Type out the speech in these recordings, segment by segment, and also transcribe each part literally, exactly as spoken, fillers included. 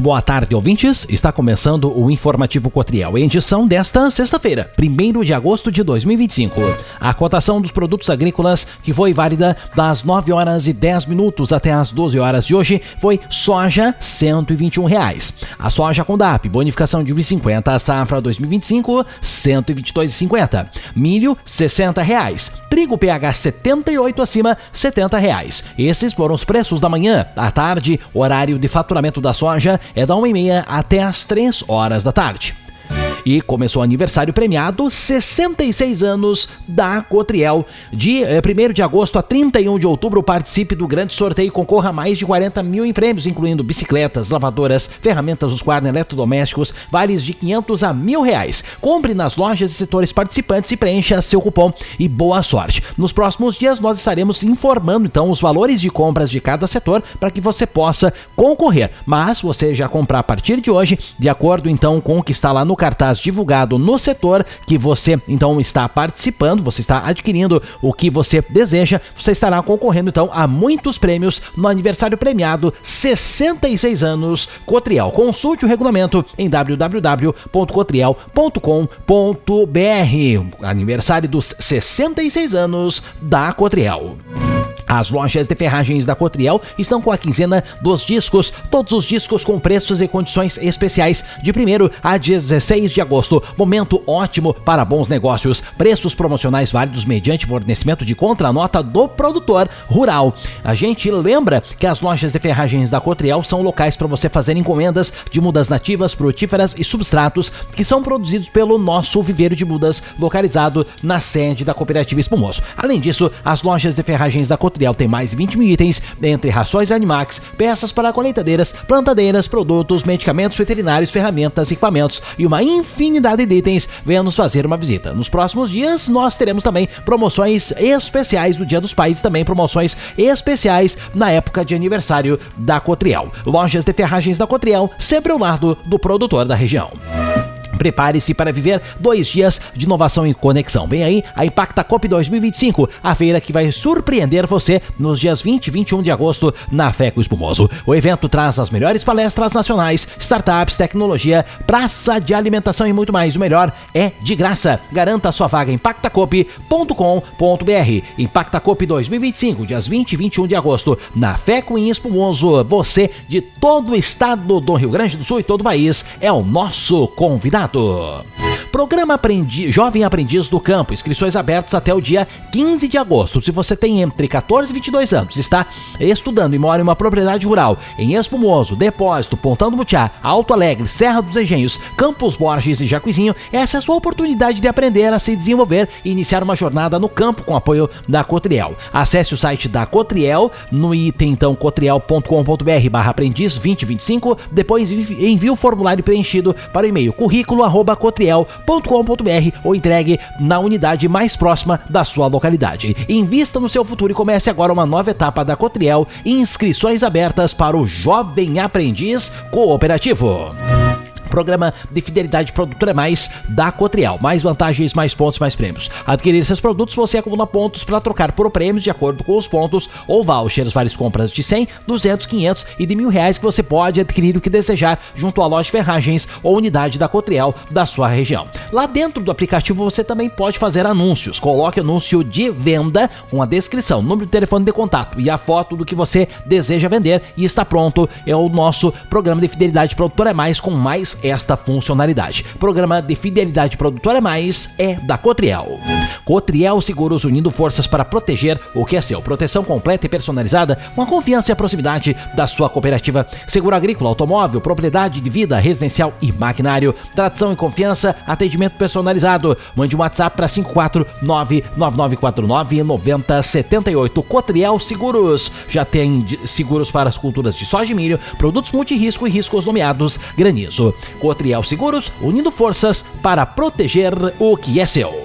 Muito boa tarde, ouvintes. Está começando o Informativo Cotriel, edição desta sexta-feira, primeiro de agosto de dois mil e vinte e cinco. A cotação dos produtos agrícolas, que foi válida das nove horas e dez minutos até as doze horas de hoje, foi soja cento e vinte e um reais. A soja com D A P, bonificação de um vírgula cinquenta a safra dois mil e vinte e cinco, cento e vinte e dois reais e cinquenta. Milho, sessenta reais. Trigo P H setenta e oito acima, setenta reais. Esses foram os preços da manhã. À tarde, horário de faturamento da soja é da uma e meia até as três horas da tarde. E começou o aniversário premiado, sessenta e seis anos da Cotriel. De eh, primeiro de agosto a trinta e um de outubro, participe do grande sorteio e concorra a mais de quarenta mil em prêmios, incluindo bicicletas, lavadoras, ferramentas Husqvarna, eletrodomésticos, vales de quinhentos a mil reais. Compre nas lojas e setores participantes e preencha seu cupom e boa sorte. Nos próximos dias nós estaremos informando então os valores de compras de cada setor para que você possa concorrer. Mas você já comprar a partir de hoje, de acordo então com o que está lá no cartaz divulgado no setor que você então está participando, você está adquirindo o que você deseja, você estará concorrendo então a muitos prêmios no aniversário premiado sessenta e seis anos Cotriel. Consulte o regulamento em w w w ponto cotriel ponto com ponto b r. Aniversário dos sessenta e seis anos da Cotriel. As lojas de ferragens da Cotriel estão com a quinzena dos discos, todos os discos com preços e condições especiais de primeiro a dezesseis de agosto. Momento ótimo para bons negócios, preços promocionais válidos mediante fornecimento de contranota do produtor rural. A gente lembra que as lojas de ferragens da Cotriel são locais para você fazer encomendas de mudas nativas, frutíferas e substratos que são produzidos pelo nosso viveiro de mudas localizado na sede da Cooperativa Espumoso. Além disso, as lojas de ferragens da Cotriel tem mais de vinte mil itens, entre rações Animax, peças para colheitadeiras, plantadeiras, produtos, medicamentos veterinários, ferramentas, equipamentos e uma infinidade de itens. Venha nos fazer uma visita. Nos próximos dias nós teremos também promoções especiais do Dia dos Pais, também promoções especiais na época de aniversário da Cotriel. Lojas de ferragens da Cotriel, sempre ao lado do produtor da região. Prepare-se para viver dois dias de inovação e conexão. Vem aí a Impactacop dois mil e vinte e cinco, a feira que vai surpreender você nos dias vinte e vinte e um de agosto na FECO Espumoso. O evento traz as melhores palestras nacionais, startups, tecnologia, praça de alimentação e muito mais. O melhor é de graça. Garanta a sua vaga em impactacop ponto com ponto b r. Impactacop dois mil e vinte e cinco, dias vinte e vinte e um de agosto, na FECO em Espumoso. Você de todo o estado do Rio Grande do Sul e todo o país é o nosso convidado. Programa Aprendi... Jovem Aprendiz do Campo, inscrições abertas até o dia quinze de agosto. Se você tem entre quatorze e vinte e dois anos, está estudando e mora em uma propriedade rural em Espumoso, Depósito, Pontão do Butiá, Alto Alegre, Serra dos Engenhos, Campos Borges e Jacuizinho, essa é a sua oportunidade de aprender a se desenvolver e iniciar uma jornada no campo com apoio da Cotriel. Acesse o site da Cotriel no item então cotriel ponto com ponto b r barra aprendiz vinte e vinte e cinco, depois envie o formulário preenchido para o e-mail currículo arroba cotriel ponto com ponto b r ou entregue na unidade mais próxima da sua localidade. Invista no seu futuro e comece agora uma nova etapa da Cotriel. Inscrições abertas para o Jovem Aprendiz Cooperativo. Programa de Fidelidade Produtora Mais da Cotriel. Mais vantagens, mais pontos, mais prêmios. Adquirir esses produtos, você acumula pontos para trocar por prêmios de acordo com os pontos ou vouchers. Várias compras de cem, duzentos, quinhentos e de mil reais que você pode adquirir o que desejar junto à loja de ferragens ou unidade da Cotriel da sua região. Lá dentro do aplicativo você também pode fazer anúncios. Coloque anúncio de venda com a descrição, número de telefone de contato e a foto do que você deseja vender e está pronto. É o nosso programa de Fidelidade Produtora Mais com mais esta funcionalidade. Programa de Fidelidade Produtora Mais é da Cotriel. Cotriel Seguros, unindo forças para proteger o que é seu. Proteção completa e personalizada com a confiança e a proximidade da sua cooperativa. Seguro agrícola, automóvel, propriedade de vida, residencial e maquinário. Tradição e confiança, atendimento personalizado. Mande um WhatsApp para cinco quatro nove nove nove quatro nove nove zero sete oito. Cotriel Seguros. Já tem seguros para as culturas de soja e milho, produtos multirrisco e riscos nomeados granizo. Cotriel Seguros, unindo forças para proteger o que é seu.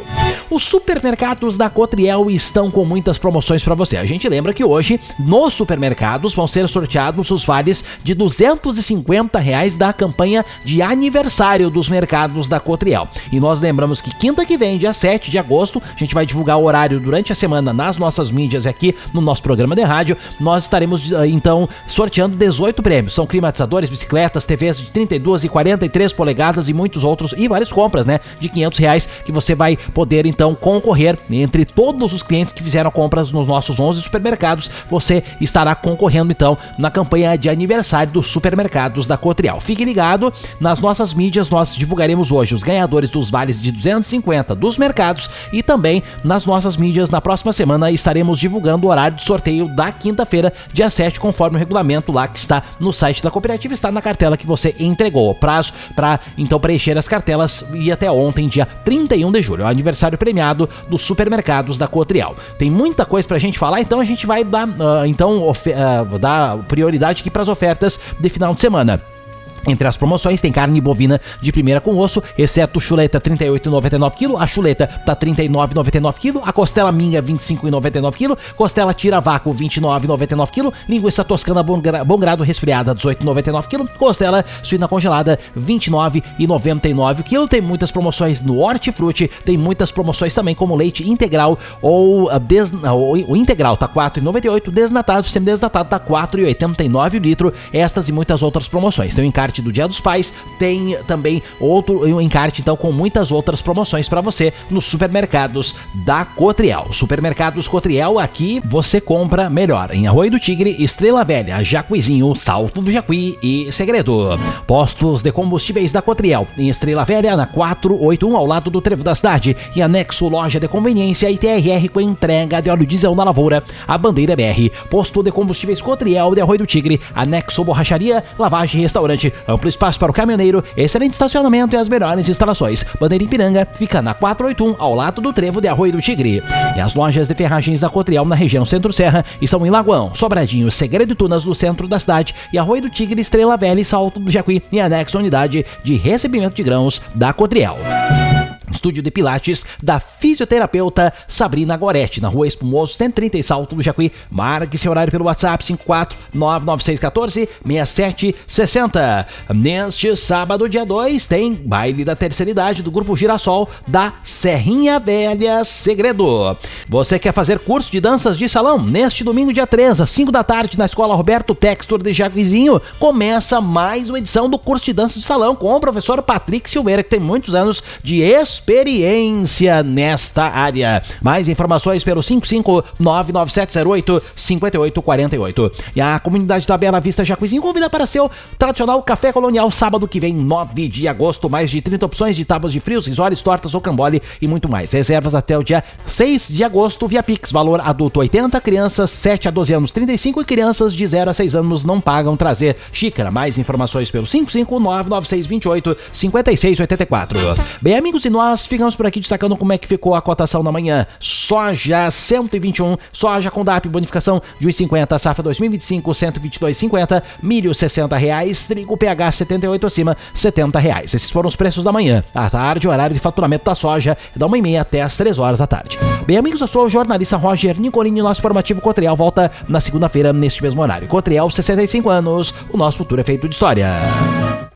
Os supermercados da Cotriel estão com muitas promoções para você. A gente lembra que hoje, nos supermercados, vão ser sorteados os vales de duzentos e cinquenta reais da campanha de aniversário dos mercados da Cotriel. E nós lembramos que quinta que vem, dia sete de agosto, a gente vai divulgar o horário durante a semana nas nossas mídias e aqui no nosso programa de rádio. Nós estaremos, então, sorteando dezoito prêmios. São climatizadores, bicicletas, T Vs de trinta e duas e quarenta e três polegadas e muitos outros, e várias compras, né, de quinhentos reais, que você vai poder, então, concorrer. Entre todos os clientes que fizeram compras nos nossos onze supermercados, você estará concorrendo, então, na campanha de aniversário dos supermercados da Cotriel. Fique ligado, nas nossas mídias nós divulgaremos hoje os ganhadores dos vales de duzentos e cinquenta dos mercados, e também nas nossas mídias na próxima semana estaremos divulgando o horário de sorteio da quinta-feira, dia sete, conforme o regulamento lá que está no site da cooperativa, está na cartela que você entregou. O prazo para, então, preencher as cartelas e até ontem, dia trinta e um de julho, é o aniversário premiado dos supermercados da Cotriel. Tem muita coisa pra gente falar, então a gente vai dar, uh, então, uh, dar prioridade aqui para as ofertas de final de semana. Entre as promoções tem carne bovina de primeira com osso, exceto chuleta trinta e oito reais e noventa e nove centavos, a chuleta tá trinta e nove reais e noventa e nove centavos, a costela minga vinte e cinco reais e noventa e nove centavos, costela tira vácuo vinte e nove reais e noventa e nove centavos, linguiça toscana bom, gra- bom grado resfriada dezoito reais e noventa e nove centavos, costela suína congelada vinte e nove reais e noventa e nove centavos. Tem muitas promoções no Hortifruti, tem muitas promoções também como leite integral ou uh, des, uh, o integral tá quatro reais e noventa e oito centavos, desnatado, semi-desnatado tá quatro reais e oitenta e nove centavos o litro. Estas e muitas outras promoções. Tem o encarte do Dia dos Pais, tem também outro um encarte, então, com muitas outras promoções para você nos supermercados da Cotriel. Supermercados Cotriel, aqui você compra melhor. Em Arroio do Tigre, Estrela Velha, Jacuizinho, Salto do Jacuí e Segredo. Postos de combustíveis da Cotriel, em Estrela Velha, na quatrocentos e oitenta e um, ao lado do Trevo da Cidade, e anexo loja de conveniência e T R R com entrega de óleo diesel na Lavoura, a Bandeira B R. Posto de combustíveis Cotriel de Arroio do Tigre, anexo borracharia, lavagem e restaurante, amplo espaço para o caminhoneiro, excelente estacionamento e as melhores instalações. Bandeira Ipiranga fica na quatrocentos e oitenta e um, ao lado do Trevo de Arroio do Tigre. E as lojas de ferragens da Cotriel na região Centro-Serra estão em Lagoão, Sobradinho, Segredo e Tunas, no centro da cidade, e Arroio do Tigre, Estrela Velha e Salto do Jacuí, e anexo à unidade de recebimento de grãos da Cotriel. Estúdio de Pilates da fisioterapeuta Sabrina Goretti, na Rua Espumoso, cento e trinta e Salto do Jacuí. Marque seu horário pelo WhatsApp cinco quatro nove nove seis um quatro seis sete seis zero. Neste sábado, dia dois, tem baile da terceira idade do Grupo Girassol da Serrinha Velha Segredo. Você quer fazer curso de danças de salão? Neste domingo, dia três, às cinco da tarde, na Escola Roberto Textor de Jacuizinho, começa mais uma edição do curso de dança de salão com o professor Patrick Silveira, que tem muitos anos de experiência nesta área. Mais informações pelo cinco cinco nove nove sete zero oito cinco oito quatro oito. E a comunidade da Bela Vista Jacuizinho convida para seu tradicional café colonial sábado que vem, nove de agosto. Mais de trinta opções de tábuas de frios, risórios, tortas, rocambole e muito mais. Reservas até o dia seis de agosto via Pix. Valor adulto oitenta, crianças sete a doze anos trinta e cinco e crianças de zero a seis anos não pagam trazer xícara. Mais informações pelo cinco cinco nove nove seis dois oito cinco seis oito quatro. Bem, amigos, e nós ficamos por aqui destacando como é que ficou a cotação da manhã. Soja cento e vinte e um, soja com D A P bonificação de um real e cinquenta, safra dois mil e vinte e cinco cento e vinte e dois reais e cinquenta, milho sessenta reais, trigo P H setenta e oito acima setenta reais. Esses foram os preços da manhã. À tarde, o horário de faturamento da soja da uma e meia até as três horas da tarde. Bem, amigos, eu sou o jornalista Roger Nicolini e nosso informativo Cotriel volta na segunda-feira neste mesmo horário. Cotriel, sessenta e cinco anos, o nosso futuro é feito de história.